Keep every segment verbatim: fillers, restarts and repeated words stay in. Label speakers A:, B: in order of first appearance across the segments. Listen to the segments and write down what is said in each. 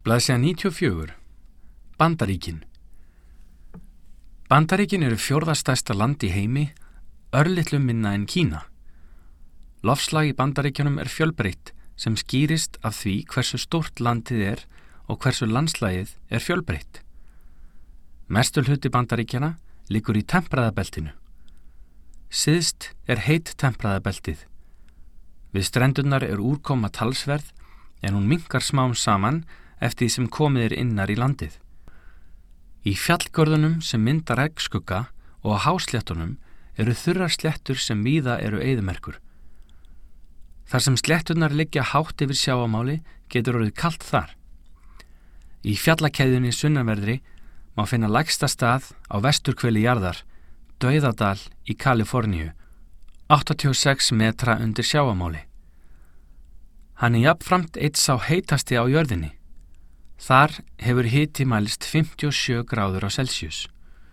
A: Blaðsíða níutíu og fjögur. Bandaríkin. Bandaríkin eru fjórða stærsta land í heimi, örlitlu minna en Kína. Loftslag í Bandaríkjunum er fjölbreytt sem skýrist af því hversu stórt landið er og hversu landslagið er fjölbreytt. Mestur hluti Bandaríkjana liggur í tempraðabeltinu. Syðst er heitt tempraðabeltið. Við strendurnar er úrkoma talsverð en hún minnkar smám saman eftir því sem komið er innar í landið. Í fjallgörðunum sem mynda regnskugga og á hásléttunum eru þurrar sléttur sem víða eru eyðimerkur. Þar sem slétturnar liggja hátt yfir sjávarmáli getur orðið kalt þar. Í fjallakeðjunni sunnanverðri má finna lægsta stað á vesturhveli jarðar, Dauðadal í Kaliforníu, áttatíu og sex metra undir sjávarmáli. Hann er jafnframt einn sá heitasti á jörðinni. Þar hefur hiti mælst fimmtíu og sjö gráður á Celsius.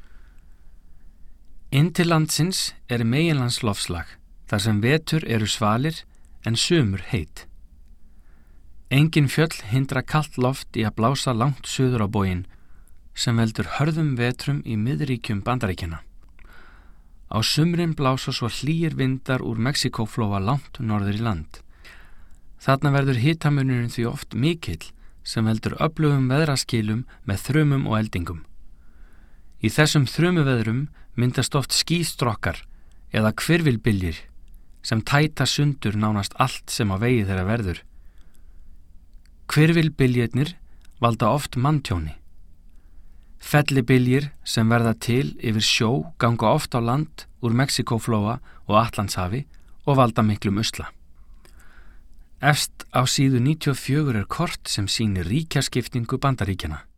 A: Inn til landsins er meginlandsloftslag, þar sem vetur eru svalir en sumur heit. Engin fjöll hindra kalt loft í að blása langt suður á bóginn, sem veldur hörðum vetrum í miðríkjum Bandaríkjanna. Á sumrin blása svo hlýir vindar úr Mexíkóflóa langt norður í land. Þarna verður hitamunurinn því oft mikill, sem veldur öflugum veðraskilum með þrumum og eldingum. Í þessum þrumuveðrum myndast oft skýstrokkar eða hvirfilbyljir sem tæta sundur nánast allt sem á vegi þeirra verður. Hvirfilbyljirnir valda oft manntjóni. Fellibyljir sem verða til yfir sjó ganga oft á land úr Mexíkóflóa og Atlantshafi og valda miklum usla. Efst á síðu níutíu og fjögur er kort sem sýnir ríkjaskiptingu Bandaríkjanna.